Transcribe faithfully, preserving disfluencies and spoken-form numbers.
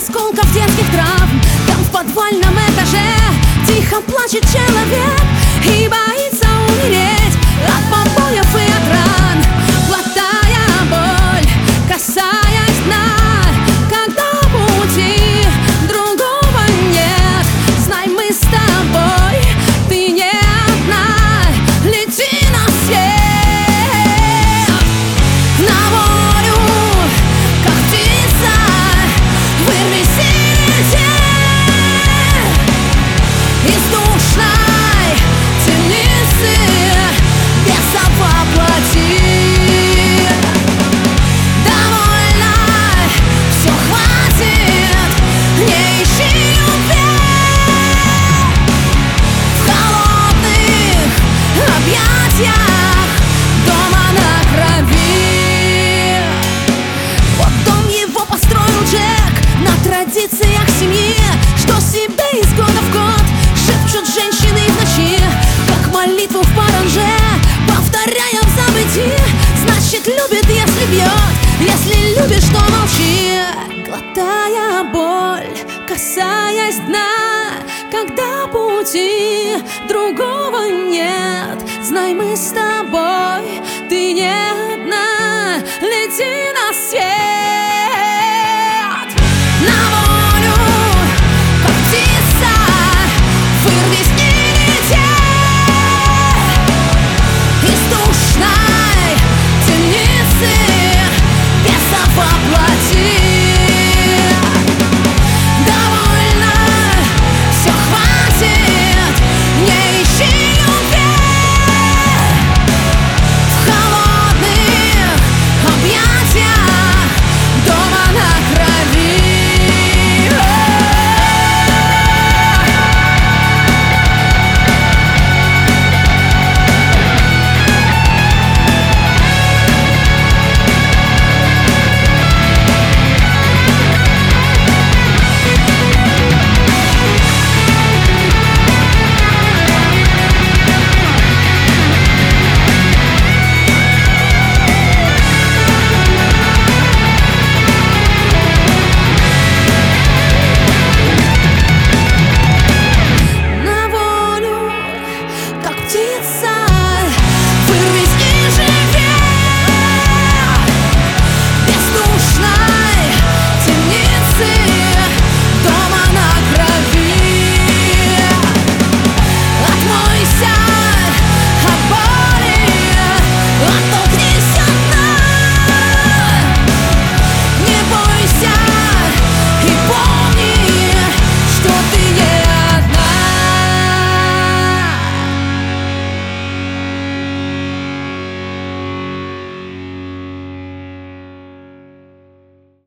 осколков детских травм. Там в подвальном этаже тихо плачет человек и боится умереть от побоев и от ран, глотая боль, касаясь дна. Когда пути другого нет, знай, мы с тобой, ты не одна. Лети на свет, на волю, как птица, вырвись и лети из душной темницы беса воплоти. Довольно, все хватит, не ищи любви в холодных объятиях дома на крови. Вот дом его построил Джек на традициях семьи, что себе из года в год шепчут женщины в ночи, как молитву в паранже, повторяя в забытии. Значит, любит, если бьет, если любишь, то молчи, глотая боль, касаясь дна. Когда пути другого нет, знай, мы с тобой, ты не одна. Лети